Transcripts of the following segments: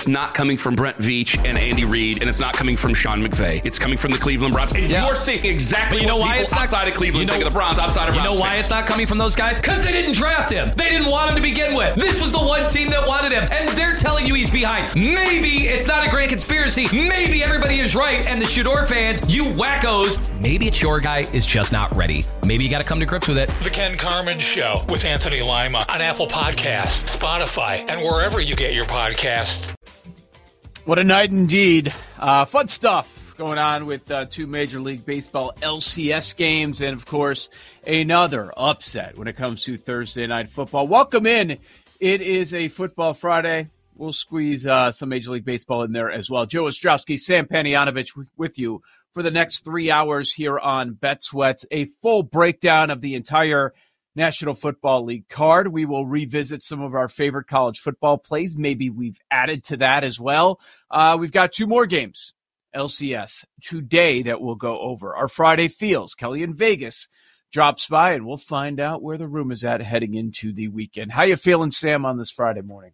it's not coming from Brent Veach and Andy Reid, and it's not coming from Sean McVay. It's coming from the Cleveland Browns. And you're seeing exactly what people outside of Cleveland think of the Browns, outside of Browns. You know why it's not coming from those guys? Because they didn't draft him. They didn't want him to begin with. This was the one team that wanted him, and they're telling you he's behind. Maybe it's not a grand conspiracy. Maybe everybody is right, and the Shador fans, you wackos, maybe it's your guy is just not ready. Maybe you got to come to grips with it. The Ken Carman Show with Anthony Lima on Apple Podcasts, Spotify, and wherever you get your podcasts. What a night indeed. Fun stuff going on with 2 Major League Baseball LCS games and, of course, another upset when it comes to Thursday Night Football. Welcome in. It is a Football Friday. We'll squeeze some Major League Baseball in there as well. Joe Ostrowski, Sam Panayotovich with you for the next 3 hours here on Bet Sweats. A full breakdown of the entire National Football League card. We will revisit some of our favorite college football plays. Maybe we've added to that as well. We've got 2 more games, LCS, today that we'll go over. Our Friday Feels, Kelly in Vegas drops by, and we'll find out where the room is at heading into the weekend. How you feeling, Sam, on this Friday morning?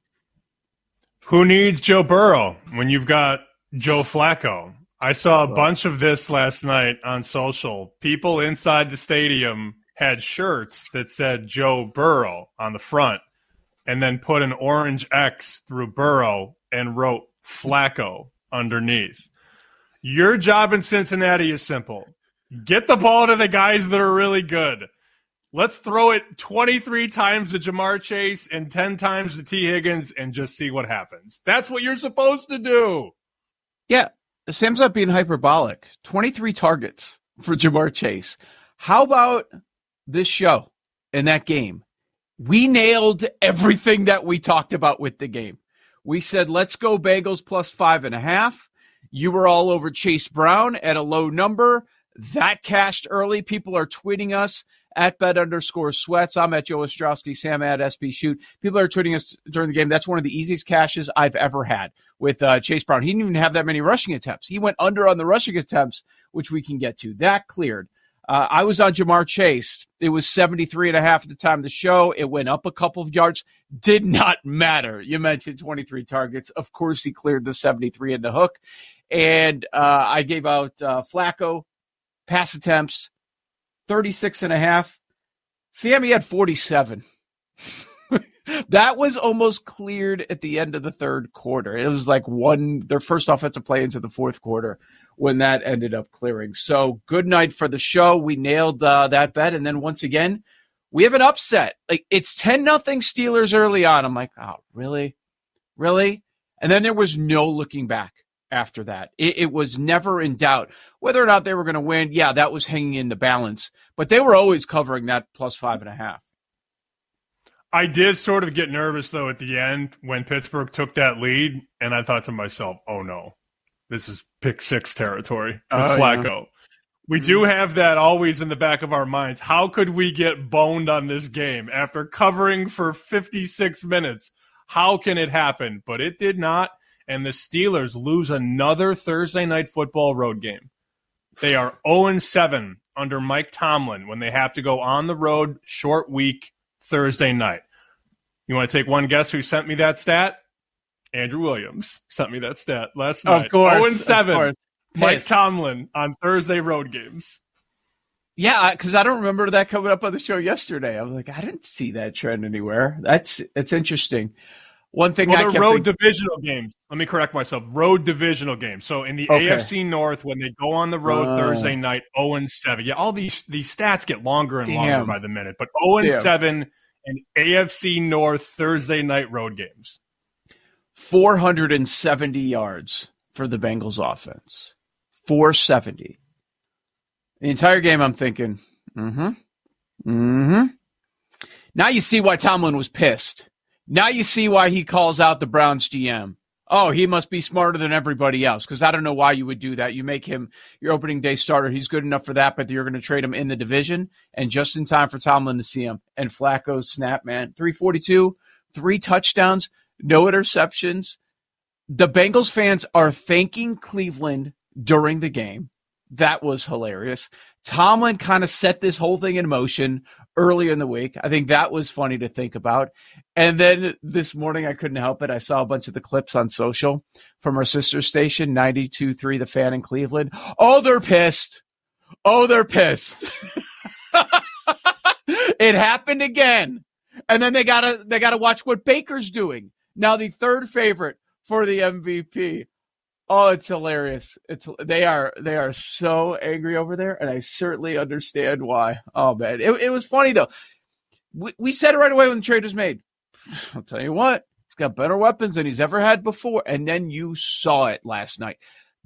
Who needs Joe Burrow when you've got Joe Flacco? I saw a bunch of this last night on social. People inside the stadium had shirts that said Joe Burrow on the front and then put an orange X through Burrow and wrote Flacco underneath. Your job in Cincinnati is simple. Get the ball to the guys that are really good. Let's throw it 23 times to Jamar Chase and 10 times to T. Higgins and just see what happens. That's what you're supposed to do. Yeah, Sam's not being hyperbolic. 23 targets for Jamar Chase. How about this show and that game? We nailed everything that we talked about with the game. We said, let's go Bengals plus 5.5. You were all over Chase Brown at a low number. That cashed early. People are tweeting us at bet_sweats. I'm at Joe Ostrowski, Sam at SB Shoot. People are tweeting us during the game. That's one of the easiest cashes I've ever had with Chase Brown. He didn't even have that many rushing attempts. He went under on the rushing attempts, which we can get to. That cleared. I was on Jamar Chase. It was 73.5 at the time of the show. It went up a couple of yards. Did not matter. You mentioned 23 targets. Of course, he cleared the 73 in the hook. And I gave out Flacco pass attempts, 36.5. Sammy had 47. That was almost cleared at the end of the third quarter. It was like their first offensive play into the fourth quarter when that ended up clearing. So good night for the show. We nailed that bet. And then once again, we have an upset. Like, it's 10-0 Steelers early on. I'm like, oh, really? Really? And then there was no looking back after that. It was never in doubt whether or not they were going to win. Yeah, that was hanging in the balance, but they were always covering that plus 5.5. I did sort of get nervous, though, at the end when Pittsburgh took that lead, and I thought to myself, oh, no, this is pick 6 territory with Flacco. Yeah. We do have that always in the back of our minds. How could we get boned on this game after covering for 56 minutes? How can it happen? But it did not, and the Steelers lose another Thursday Night Football road game. They are 0-7 under Mike Tomlin when they have to go on the road, short week, Thursday night. You want to take one guess who sent me that stat? Andrew Williams sent me that stat last night. Of course. 0-7. Mike Tomlin on Thursday road games. Yeah, because I don't remember that coming up on the show yesterday. I was like, I didn't see that trend anywhere. That's interesting. One thing road divisional games. Let me correct myself. Road divisional games. So in the AFC North, when they go on the road Thursday night, 0-7. Yeah, all these stats get longer and longer by the minute. But 0-7 in AFC North Thursday night road games. 470 yards for the Bengals offense. 470. The entire game, I'm thinking, Now you see why Tomlin was pissed. Now you see why he calls out the Browns GM. Oh, he must be smarter than everybody else, because I don't know why you would do that. You make him your opening day starter. He's good enough for that, but you're going to trade him in the division, and just in time for Tomlin to see him. And Flacco's snap, man. 342, 3 touchdowns, no interceptions. The Bengals fans are thanking Cleveland during the game. That was hilarious. Tomlin kind of set this whole thing in motion early in the week. I think that was funny to think about. And then this morning, I couldn't help it. I saw a bunch of the clips on social from our sister station, 92.3 The Fan in Cleveland. Oh, they're pissed. Oh, they're pissed. It happened again. And then they gotta watch what Baker's doing. Now the third favorite for the MVP. Oh, it's hilarious. They are so angry over there, and I certainly understand why. Oh man. It was funny though. We said it right away when the trade was made. I'll tell you what, he's got better weapons than he's ever had before. And then you saw it last night.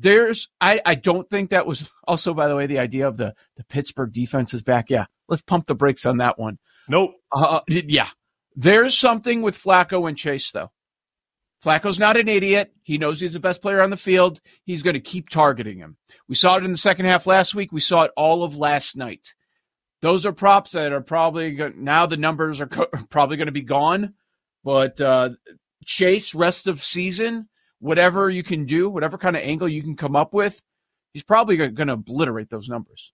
I don't think that was also, by the way, the idea of the Pittsburgh defense is back. Yeah, let's pump the brakes on that one. Nope. Yeah. There's something with Flacco and Chase, though. Flacco's not an idiot. He knows he's the best player on the field. He's going to keep targeting him. We saw it in the second half last week. We saw it all of last night. Those are props that are probably now the numbers are probably going to be gone. But Chase, rest of season, whatever you can do, whatever kind of angle you can come up with, he's probably going to obliterate those numbers.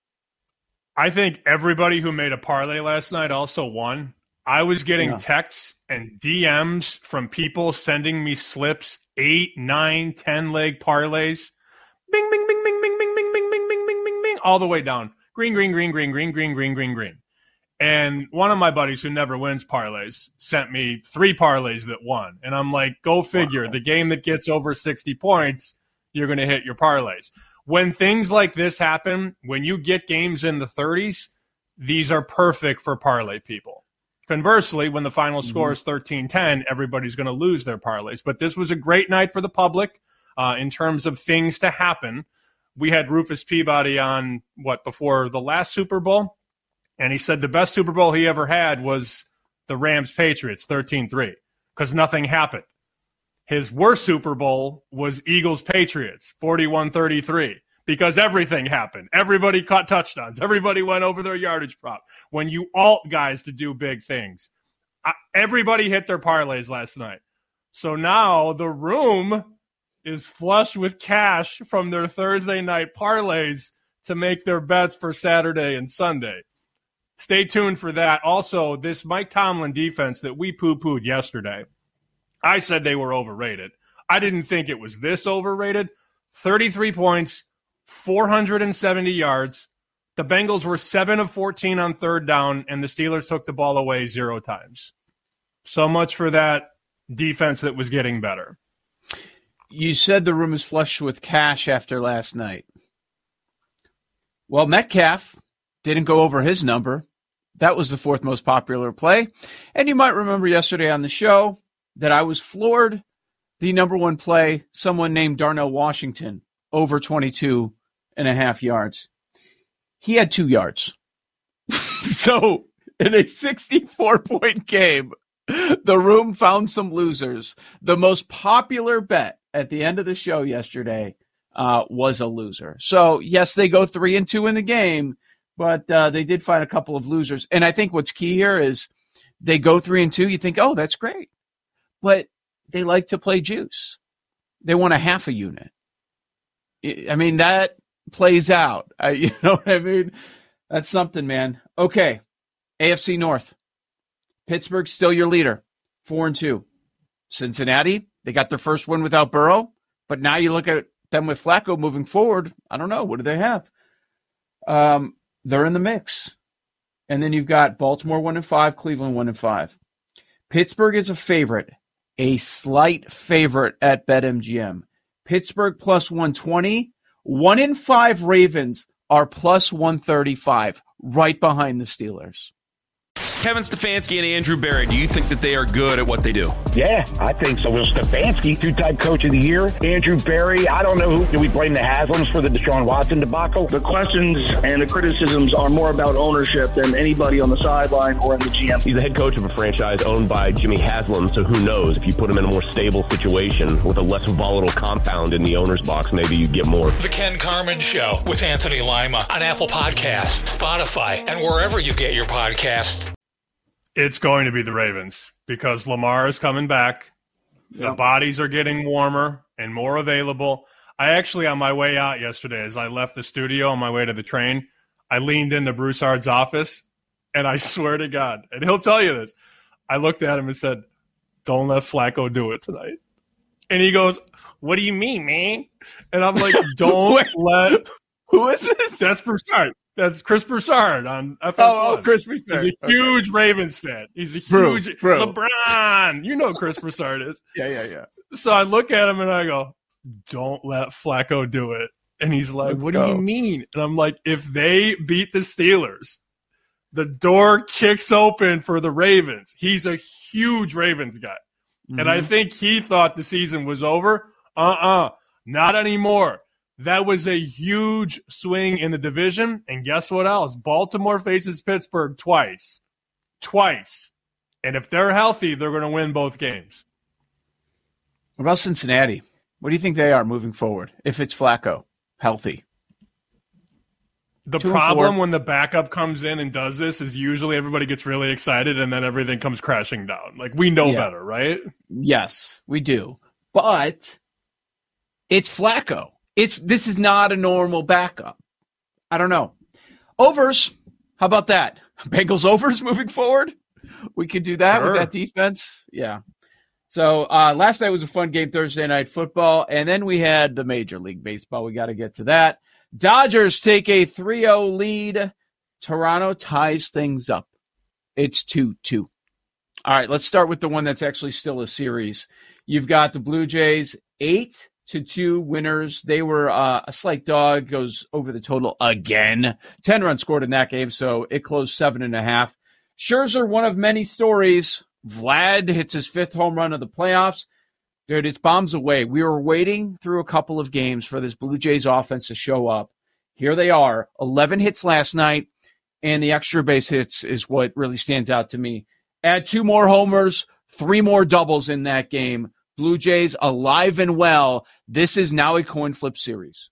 I think everybody who made a parlay last night also won. I was getting texts and DMs from people sending me slips, 8, 9, 10 leg parlays. Bing, bing, bing, bing, bing, bing, bing, bing, bing, bing, bing, bing, bing, all the way down. Green, green, green, green, green, green, green, green, green. And one of my buddies who never wins parlays sent me 3 parlays that won. And I'm like, go figure. Wow. The game that gets over 60 points, you're going to hit your parlays. When things like this happen, when you get games in the 30s, these are perfect for parlay people. Conversely, when the final score is 13-10, everybody's going to lose their parlays. But this was a great night for the public in terms of things to happen. We had Rufus Peabody on, before the last Super Bowl? And he said the best Super Bowl he ever had was the Rams-Patriots, 13-3, because nothing happened. His worst Super Bowl was Eagles-Patriots, 41-33. Because everything happened. Everybody caught touchdowns. Everybody went over their yardage prop. When you alt guys to do big things, everybody hit their parlays last night. So now the room is flush with cash from their Thursday night parlays to make their bets for Saturday and Sunday. Stay tuned for that. Also, this Mike Tomlin defense that we poo-pooed yesterday, I said they were overrated. I didn't think it was this overrated. 33 points. 470 yards. The Bengals were 7 of 14 on third down, and the Steelers took the ball away 0 times. So much for that defense that was getting better. You said the room is flush with cash after last night. Well, Metcalf didn't go over his number. That was the 4th most popular play. And you might remember yesterday on the show that I was floored. The number 1 play, someone named Darnell Washington, over 22.5 yards. He had 2 yards. So in a 64-point game, the room found some losers. The most popular bet at the end of the show yesterday was a loser. So yes, they go 3-2 in the game, but they did find a couple of losers. And I think what's key here is they go 3-2. You think, oh, that's great. But they like to play juice. They want a half a unit. I mean, that plays out. You know what I mean? That's something, man. Okay. AFC North. Pittsburgh still your leader. 4-2. Cincinnati, they got their first win without Burrow, but now you look at them with Flacco moving forward. I don't know. What do they have? They're in the mix. And then you've got Baltimore 1-5, Cleveland 1-5. Pittsburgh is a favorite, a slight favorite at BetMGM. Pittsburgh plus 120. 1-5 Ravens are plus 135, right behind the Steelers. Kevin Stefanski and Andrew Berry, do you think that they are good at what they do? Yeah, I think so. Well, Stefanski, 2-time coach of the year. Andrew Berry, I don't know who. Do we blame the Haslams for the Deshaun Watson debacle? The questions and the criticisms are more about ownership than anybody on the sideline or in the GM. He's the head coach of a franchise owned by Jimmy Haslam, so who knows? If you put him in a more stable situation with a less volatile compound in the owner's box, maybe you get more. The Ken Carman Show with Anthony Lima on Apple Podcasts, Spotify, and wherever you get your podcasts. It's going to be the Ravens because Lamar is coming back. The bodies are getting warmer and more available. I actually, on my way out yesterday, as I left the studio on my way to the train, I leaned into Broussard's office And I swear to God, and he'll tell you this, I looked at him and said, don't let Flacco do it tonight. And he goes, what do you mean, man? And I'm like, don't let. Who is this? That's Broussard. That's Chris Broussard on FS1. Oh, Chris Broussard. He's a huge Ravens fan. He's a huge LeBron. You know who Chris Broussard is. Yeah. So I look at him and I go, don't let Flacco do it. And he's like, what do you mean? And I'm like, if they beat the Steelers, the door kicks open for the Ravens. He's a huge Ravens guy. Mm-hmm. And I think he thought the season was over. Not anymore. That was a huge swing in the division. And guess what else? Baltimore faces Pittsburgh twice. And if they're healthy, they're going to win both games. What about Cincinnati? What do you think they are moving forward if it's Flacco healthy? The problem when the backup comes in and does this is usually everybody gets really excited and then everything comes crashing down. Like, we know better, right? Yes, we do. But it's Flacco. This is not a normal backup. I don't know. Overs. How about that? Bengals overs moving forward? We could do that with that defense. Yeah. So last night was a fun game, Thursday Night Football, and then we had the Major League Baseball. We got to get to that. Dodgers take a 3-0 lead. Toronto ties things up. It's 2-2. All right, let's start with the one that's actually still a series. You've got the Blue Jays, 8-2 winners. They were a slight dog, goes over the total again. 10 runs scored in that game, so it closed 7.5. Scherzer, one of many stories. Vlad hits his 5th home run of the playoffs. Dude, it's bombs away. We were waiting through a couple of games for this Blue Jays offense to show up. Here they are, 11 hits last night, and the extra base hits is what really stands out to me. Add 2 more homers, 3 more doubles in that game. Blue Jays alive and well. This is now a coin flip series.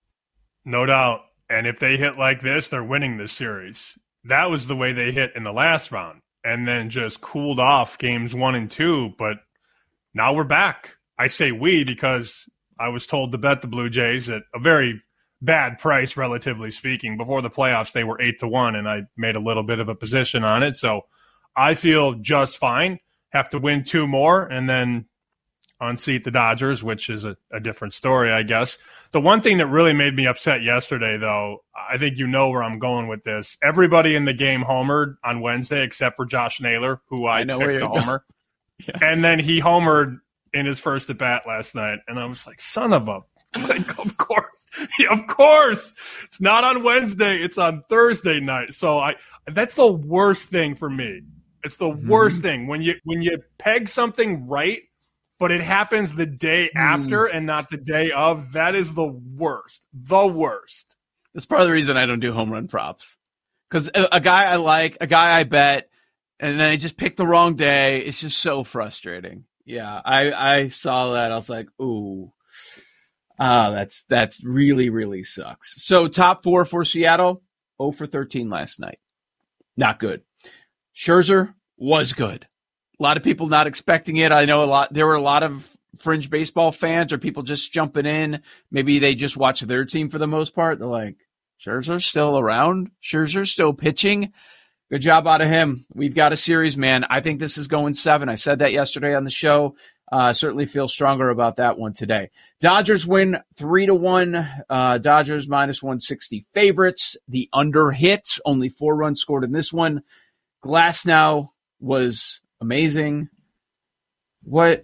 No doubt. And if they hit like this, they're winning this series. That was the way they hit in the last round and then just cooled off games 1 and 2. But now we're back. I say we because I was told to bet the Blue Jays at a very bad price, relatively speaking. Before the playoffs, they were 8-1, and I made a little bit of a position on it. So I feel just fine. Have to win 2 more and then unseat the Dodgers, which is a different story, I guess. The one thing that really made me upset yesterday, though, I think you know where I'm going with this. Everybody in the game homered on Wednesday except for Josh Naylor, who I picked to homer. Yes. And then he homered in his first at-bat last night. And I was like, son of a... Like, of course. Of course. It's not on Wednesday. It's on Thursday night. So that's the worst thing for me. It's the worst thing. When you peg something right, but it happens the day after and not the day of, that is the worst. The worst. That's part of the reason I don't do home run props. Because a guy I like, a guy I bet, and then I just pick the wrong day. It's just so frustrating. Yeah, I saw that. I was like, ooh. That's really, really sucks. So top 4 for Seattle, 0 for 13 last night. Not good. Scherzer was good. A lot of people not expecting it. I know there were a lot of fringe baseball fans or people just jumping in. Maybe they just watch their team for the most part. They're like, Scherzer's still around. Scherzer's still pitching. Good job out of him. We've got a series, man. I think this is going 7. I said that yesterday on the show. Certainly feel stronger about that one today. Dodgers win 3-1. Dodgers minus 160 favorites. The under hits. Only 4 runs scored in this one. Glasnow was amazing. Why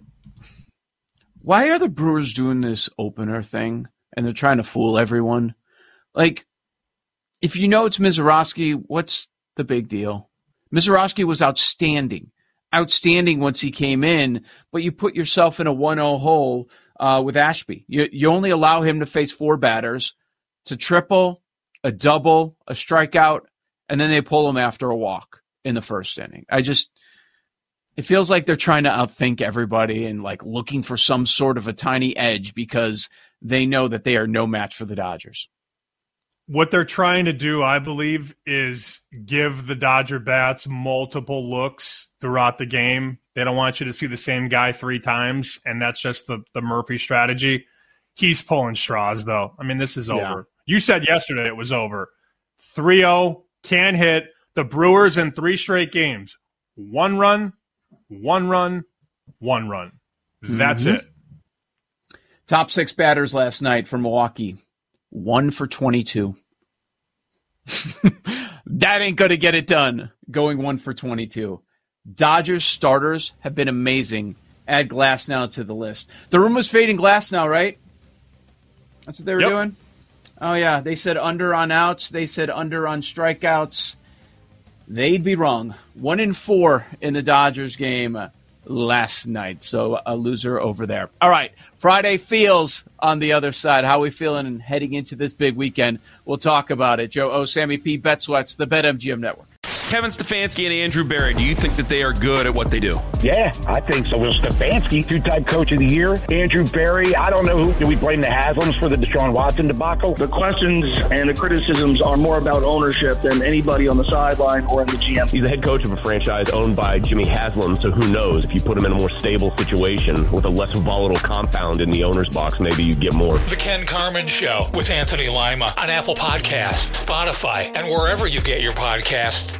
are the Brewers doing this opener thing and they're trying to fool everyone? Like, if you know it's Mizorowski, what's the big deal? Mizorowski was outstanding once he came in, but you put yourself in a 1-0 hole with Ashby. You only allow him to face 4 batters. It's a triple, a double, a strikeout, and then they pull him after a walk in the first inning. It feels like they're trying to outthink everybody and like looking for some sort of a tiny edge because they know that they are no match for the Dodgers. What they're trying to do, I believe, is give the Dodger bats multiple looks throughout the game. They don't want you to see the same guy 3 times, and that's just the Murphy strategy. He's pulling straws, though. I mean, this is over. You said yesterday it was over. 3-0, can hit. The Brewers in 3 straight games. 1 run, 1 run, 1 run. That's it. Top 6 batters last night for Milwaukee. 1 for 22. That ain't going to get it done, going 1 for 22. Dodgers starters have been amazing. Add Glasnow to the list. The room was fading Glasnow, right? That's what they were doing? Oh, yeah. They said under on outs. They said under on strikeouts. They'd be wrong. 1-4 in the Dodgers game last night. So a loser over there. All right. Friday feels on the other side. How are we feeling heading into this big weekend? We'll talk about it. Joe O, Sammy P, Bet Sweats, the BetMGM Network. Kevin Stefanski and Andrew Berry, do you think that they are good at what they do? Yeah, I think so. Will Stefanski, 2-time coach of the year. Andrew Berry, I don't know who. Do we blame the Haslams for the Deshaun Watson debacle? The questions and the criticisms are more about ownership than anybody on the sideline or in the GM. He's the head coach of a franchise owned by Jimmy Haslam, so who knows? If you put him in a more stable situation with a less volatile compound in the owner's box, maybe you get more. The Ken Carman Show with Anthony Lima on Apple Podcasts, Spotify, and wherever you get your podcasts.